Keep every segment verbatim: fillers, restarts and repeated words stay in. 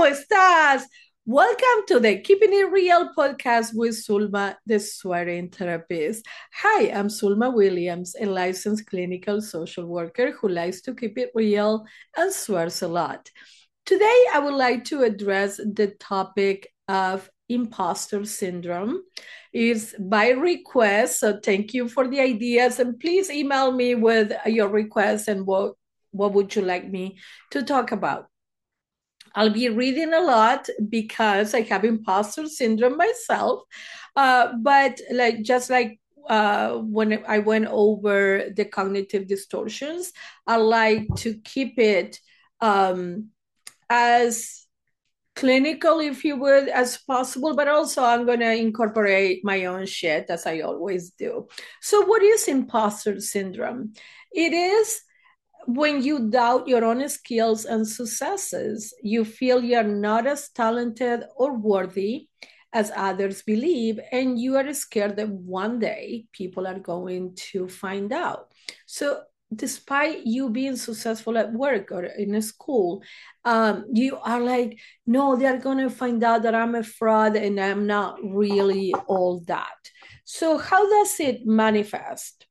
estás? Welcome to the Keeping It Real podcast with Sulma, the swearing therapist. Hi, I'm Sulma Williams, a licensed clinical social worker who likes to keep it real and swears a lot. Today, I would like to address the topic of imposter syndrome. It's by request, so thank you for the ideas, and please email me with your requests and what what would you like me to talk about. I'll be reading a lot because I have imposter syndrome myself. Uh, but like just like uh, when I went over the cognitive distortions, I like to keep it um, as clinical, if you would, as possible, but also I'm going to incorporate my own shit as I always do. So, what is imposter syndrome? It is when you doubt your own skills and successes, you feel you're not as talented or worthy as others believe, and you are scared that one day people are going to find out. So, despite you being successful at work or in a school, um, you are like, no, they're going to find out that I'm a fraud and I'm not really all that. So, how does it manifest?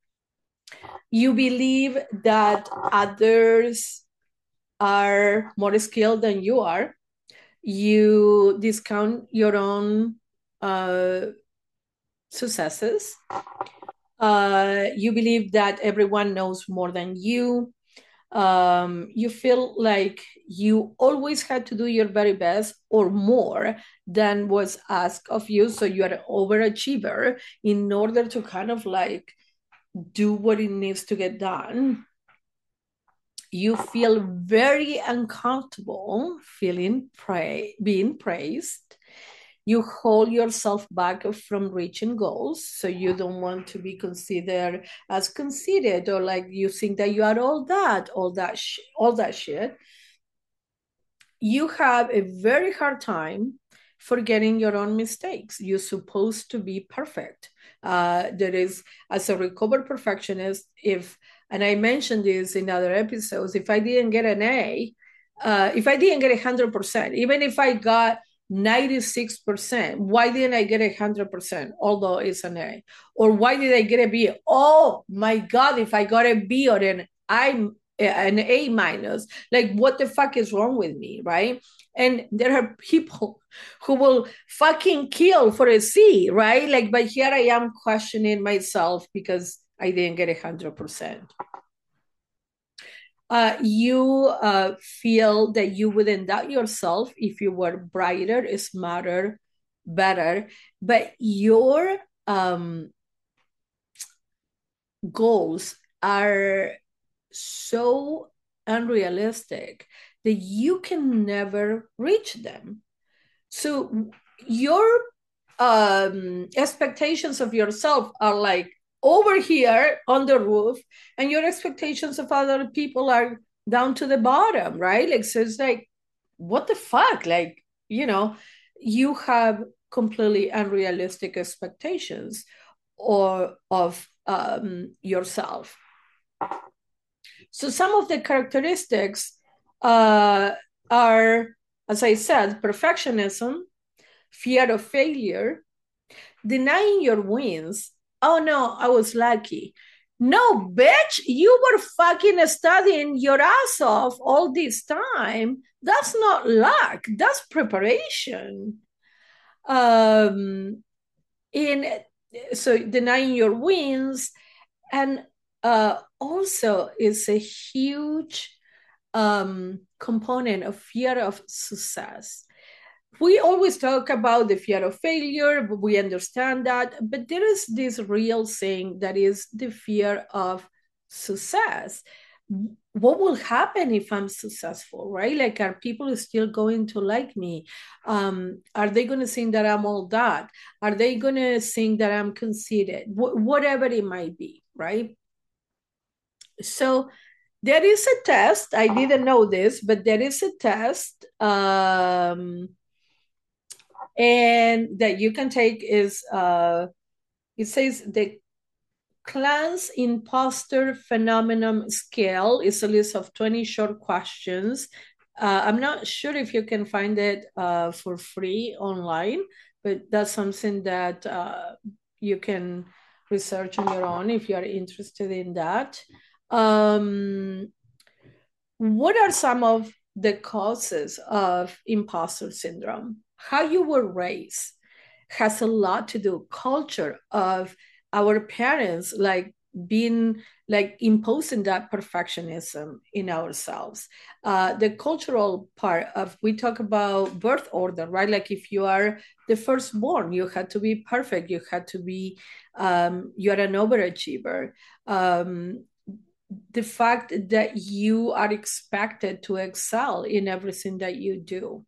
You believe that others are more skilled than you are. You discount your own uh, successes. Uh, you believe that everyone knows more than you. Um, you feel like you always had to do your very best or more than was asked of you. So you are an overachiever in order to kind of like do what it needs to get done. You feel very uncomfortable feeling pra- being praised. You hold yourself back from reaching goals, so you don't want to be considered as conceited, or like you think that you are all that, all that, sh- all that shit. You have a very hard time forgetting your own mistakes. You're supposed to be perfect. Uh, there is, as a recovered perfectionist, if, and I mentioned this in other episodes, if I didn't get an A, uh, if I didn't get one hundred percent, even if I got ninety-six percent, why didn't I get one hundred percent, although it's an A? Or why did I get a B? Oh my God, if I got a B or an I an A minus, like what the fuck is wrong with me, right? And there are people who will fucking kill for a C, right? Like, but here I am questioning myself because I didn't get a hundred percent. Uh, you uh, feel that you wouldn't doubt yourself if you were brighter, smarter, better, but your um, goals are so unrealistic that you can never reach them. So your um, expectations of yourself are like over here on the roof, and your expectations of other people are down to the bottom, right? Like, so it's like, what the fuck? Like, you know, you have completely unrealistic expectations or of um, yourself. So some of the characteristics uh, are, as I said, perfectionism, fear of failure, denying your wins. Oh no, I was lucky. No, bitch, you were fucking studying your ass off all this time. That's not luck, that's preparation. Um, in so denying your wins, and uh, also is a huge um, component of fear of success. We always talk about the fear of failure, but we understand that. But there is this real thing that is the fear of success. What will happen if I'm successful, right? Like, are people still going to like me? Um, are they going to think that I'm all that? Are they going to think that I'm conceited? Wh- whatever it might be, right? So there is a test. I didn't know this, but there is a test. Um, and that you can take is uh, it says the Clance Imposter Phenomenon Scale is a list of twenty short questions Uh, I'm not sure if you can find it uh, for free online, but that's something that uh, you can research on your own if you are interested in that. Um, what are some of the causes of imposter syndrome? How you were raised has a lot to do. Culture of our parents, like being like imposing that perfectionism in ourselves. Uh, the cultural part of, we talk about birth order, right? Like if you are the firstborn, you had to be perfect. You had to be, um, you are an overachiever. Um, the fact that you are expected to excel in everything that you do.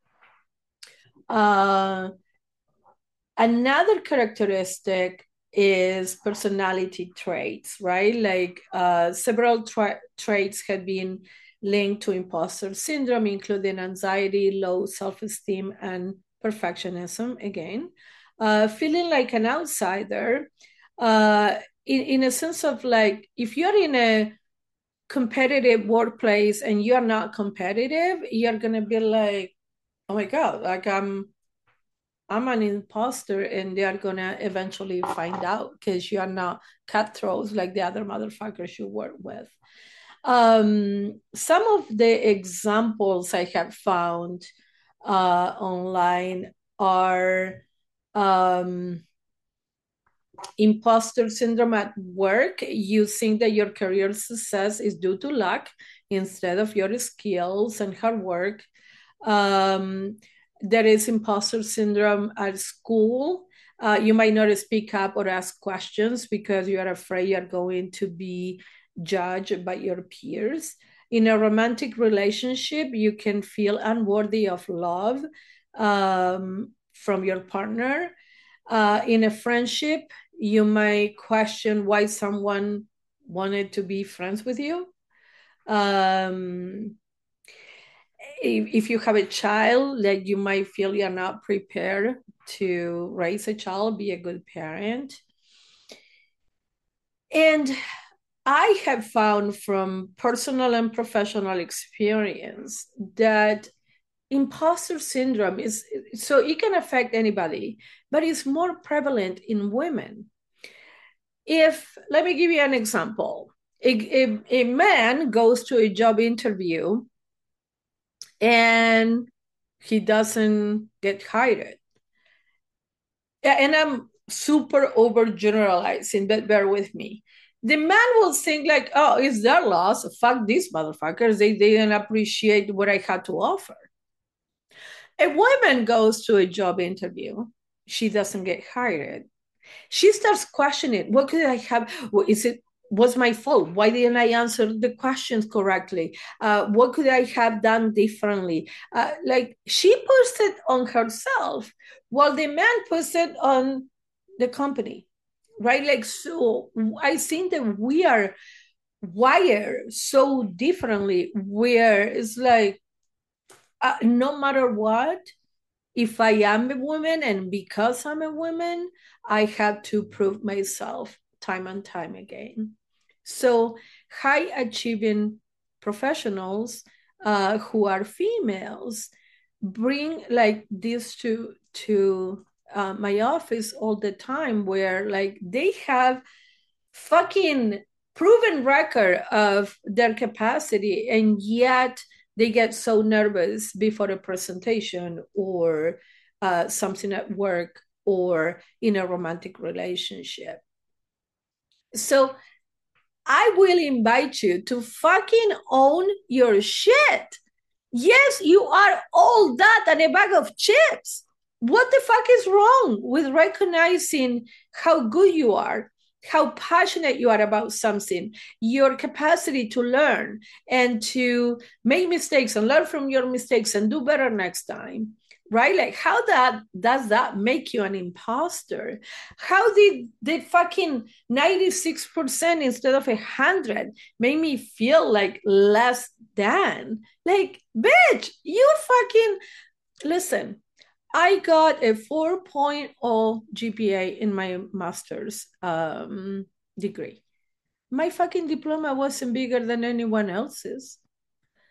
Uh, another characteristic is personality traits, right? Like uh, several tra- traits have been linked to imposter syndrome, including anxiety, low self esteem, and perfectionism. Again, uh, feeling like an outsider, uh, in, in a sense of like, if you're in a competitive workplace and you're not competitive, you're gonna be like, oh my god, like i'm i'm an imposter, and they're gonna eventually find out because you are not cutthroats like the other motherfuckers you work with. Um some of the examples I have found uh online are um imposter syndrome at work. You think that your career success is due to luck instead of your skills and hard work. Um, there is imposter syndrome at school. Uh, you might not speak up or ask questions because you are afraid you're going to be judged by your peers. In a romantic relationship, you can feel unworthy of love um, from your partner. Uh, in a friendship, you might question why someone wanted to be friends with you. Um, if, if you have a child, like you might feel you're not prepared to raise a child, be a good parent. And I have found from personal and professional experience that imposter syndrome is, so it can affect anybody, but it's more prevalent in women. If, let me give you an example. A, a, a man goes to a job interview and he doesn't get hired. And I'm super overgeneralizing, but bear with me. The man will think like, oh, it's their loss. Fuck these motherfuckers. They, they didn't appreciate what I had to offer. A woman goes to a job interview. She doesn't get hired. She starts questioning, what could I have? Is it, was my fault? Why didn't I answer the questions correctly? Uh, what could I have done differently? Uh, like she puts it on herself while the man puts it on the company, right? Like, so I think that we are wired so differently where it's like, uh, no matter what, if I am a woman and because I'm a woman, I have to prove myself time and time again. So, high achieving professionals uh, who are females bring like this to to uh, my office all the time, where like they have fucking proven record of their capacity, and yet they get so nervous before a presentation or uh, something at work or in a romantic relationship. So I will invite you to fucking own your shit. Yes, you are all that and a bag of chips. What the fuck is wrong with recognizing how good you are, how passionate you are about something, your capacity to learn and to make mistakes and learn from your mistakes and do better next time? Right? Like, how that does that make you an imposter? How did the fucking ninety-six percent instead of a hundred make me feel like less than? Like, bitch, you fucking listen. I got a four point oh G P A in my master's um, degree. My fucking diploma wasn't bigger than anyone else's.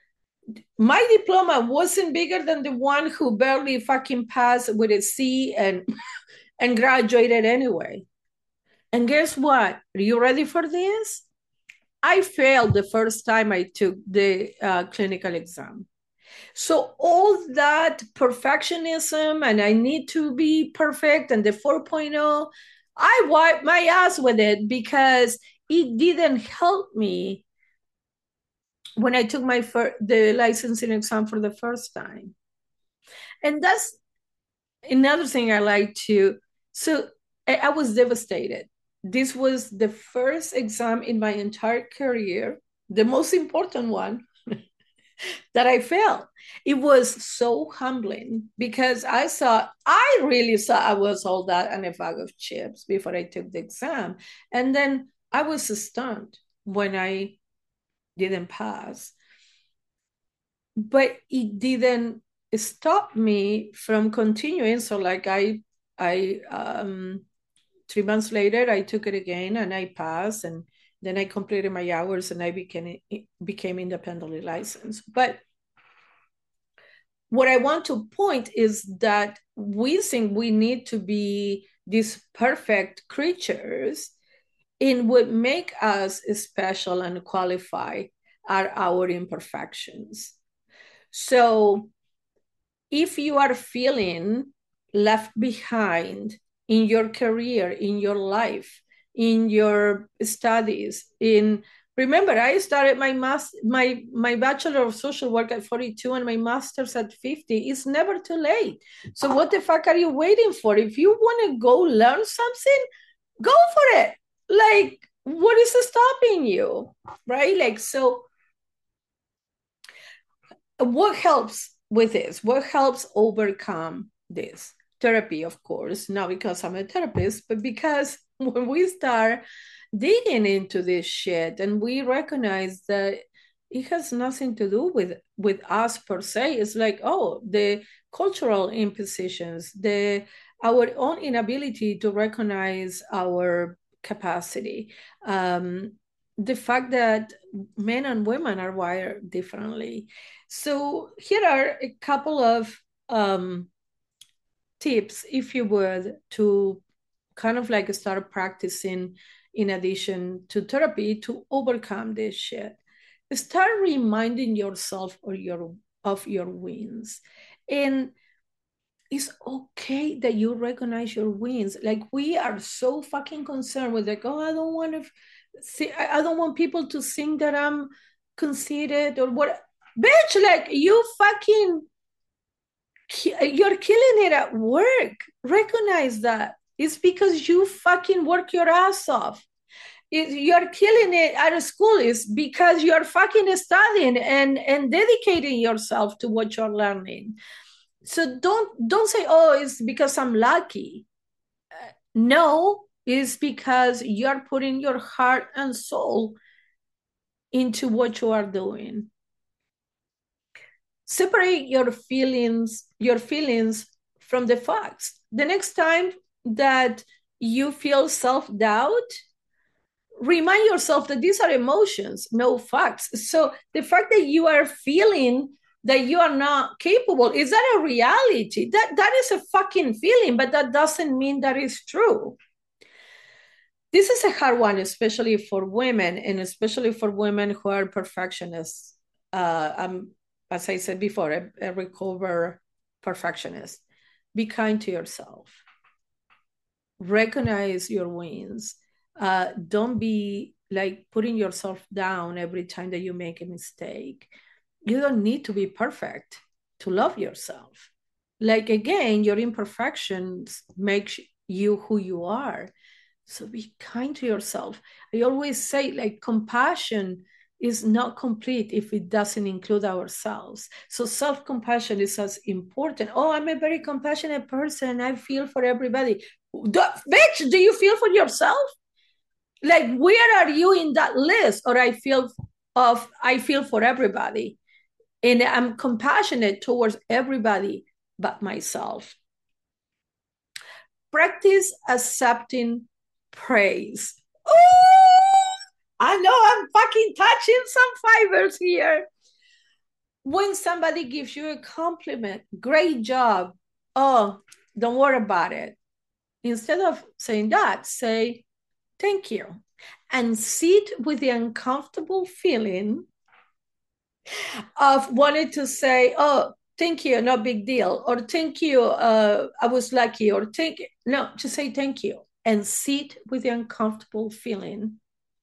My diploma wasn't bigger than the one who barely fucking passed with a C and and graduated anyway. And guess what? Are you ready for this? I failed the first time I took the uh, clinical exam. So all that perfectionism and I need to be perfect and the 4.0, I wiped my ass with it because it didn't help me when I took my fir- the licensing exam for the first time. And that's another thing I like to. So I, I was devastated. This was the first exam in my entire career, the most important one that I failed. It was so humbling because I saw, I really saw I was all that and a bag of chips before I took the exam. And then I was stunned when I didn't pass. But it didn't stop me from continuing. So like I, I, um, three months later, I took it again and I passed and then I completed my hours and I became, became independently licensed. But what I want to point is that we think we need to be these perfect creatures in what make us special and qualify are our imperfections. So if you are feeling left behind in your career, in your life, in your studies, in remember I started my mas- my my bachelor of social work at forty-two and my master's at fifty. It's never too late. So what the fuck are you waiting for? If you want to go learn something, go for it. Like, what is stopping you? Right? Like, so what helps with this? What helps overcome this? Therapy, of course, not because I'm a therapist, but because when we start digging into this shit and we recognize that it has nothing to do with with us per se. It's like, oh, the cultural impositions, the our own inability to recognize our capacity, um, the fact that men and women are wired differently. So here are a couple of um, tips, if you would, to kind of like start practicing in addition to therapy to overcome this shit. Start reminding yourself of your of your wins. And it's okay that you recognize your wins. Like we are so fucking concerned with like, oh, I don't want to see, I don't want people to think that I'm conceited or what. Bitch, like you fucking, you're killing it at work. Recognize that. It's because you fucking work your ass off. If you're killing it at a school is because you're fucking studying and and dedicating yourself to what you're learning. So don't don't say, oh, it's because I'm lucky. Uh, no, it's because you're putting your heart and soul into what you are doing. Separate your feelings your feelings from the facts. The next time that you feel self-doubt, remind yourself that these are emotions, no facts. So the fact that you are feeling that you are not capable, is that a reality? That that is a fucking feeling, but that doesn't mean that it's true. This is a hard one, especially for women, and especially for women who are perfectionists. Uh, um, as I said before, a, a recover perfectionist. Be kind to yourself. Recognize your wins. Uh, don't be like putting yourself down every time that you make a mistake. You don't need to be perfect to love yourself. Like again, your imperfections make you who you are. So be kind to yourself. I always say, like, compassion is not complete if it doesn't include ourselves. So self compassion is as important. Oh, I'm a very compassionate person. I feel for everybody. Do, bitch, do you feel for yourself? Like, where are you in that list? Or I feel of I feel for everybody, and I'm compassionate towards everybody but myself. Practice accepting praise. Oh, I know I'm fucking touching some fibers here. When somebody gives you a compliment, great job. Oh, don't worry about it. Instead of saying that, say thank you. And sit with the uncomfortable feeling of wanting to say, oh, thank you, no big deal, or thank you, uh, I was lucky, or thank you. No, just say thank you and sit with the uncomfortable feeling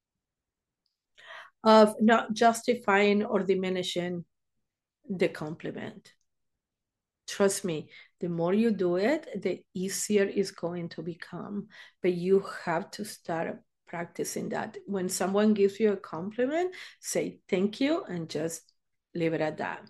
of not justifying or diminishing the compliment. Trust me, the more you do it, the easier it's going to become. But you have to start practicing that. When someone gives you a compliment, say thank you and just leave it at that.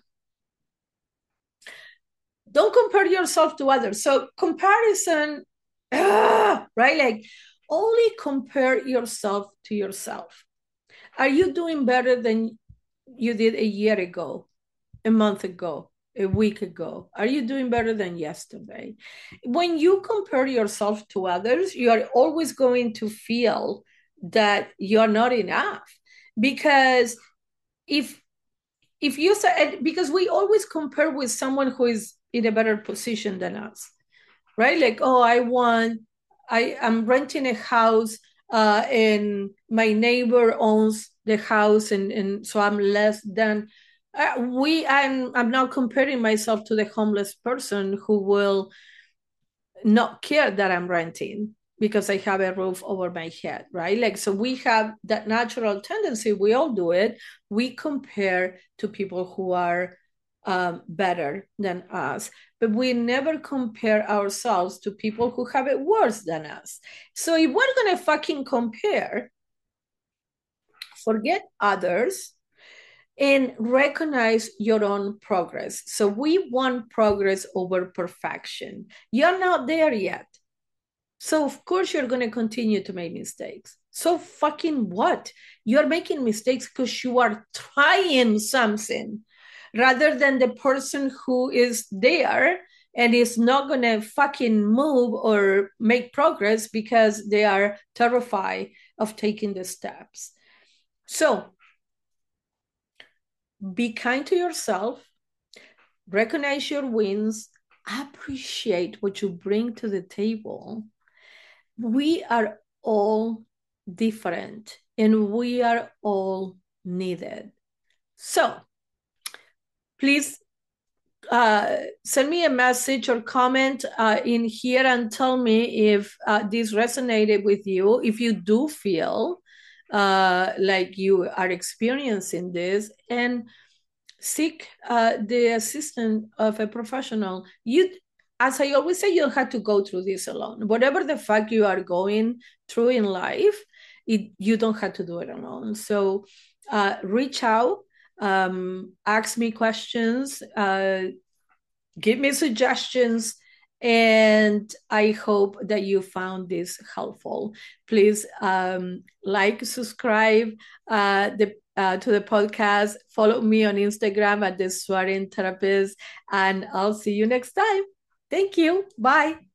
Don't compare yourself to others. So comparison, ah, right? Like only compare yourself to yourself. Are you doing better than you did a year ago, a month ago, a week ago? Are you doing better than yesterday? When you compare yourself to others, you are always going to feel that you're not enough. Because if if you say, because we always compare with someone who is in a better position than us, right? Like, oh, I want, I am renting a house, uh, and my neighbor owns the house, and, and so I'm less than. Uh, we, I'm, I'm now comparing myself to the homeless person who will not care that I'm renting because I have a roof over my head, right? Like, so we have that natural tendency, we all do it. We compare to people who are um, better than us, but we never compare ourselves to people who have it worse than us. So if we're going to fucking compare, forget others and recognize your own progress. So we want progress over perfection. You're not there yet. So of course you're going to continue to make mistakes. So fucking what? You're making mistakes because you are trying something rather than the person who is there and is not going to fucking move or make progress because they are terrified of taking the steps. So be kind to yourself, recognize your wins, appreciate what you bring to the table. We are all different and we are all needed. So please uh, send me a message or comment uh, in here and tell me if uh, this resonated with you. If you do feel uh, like you are experiencing this, and seek uh, the assistance of a professional. You, as I always say, you don't have to go through this alone. Whatever the fuck you are going through in life, it, you don't have to do it alone. So uh, reach out, um, ask me questions, uh, give me suggestions, and I hope that you found this helpful. Please um, like, subscribe uh, the, uh, to the podcast, follow me on Instagram at the Swearing Therapist, and I'll see you next time. Thank you. Bye.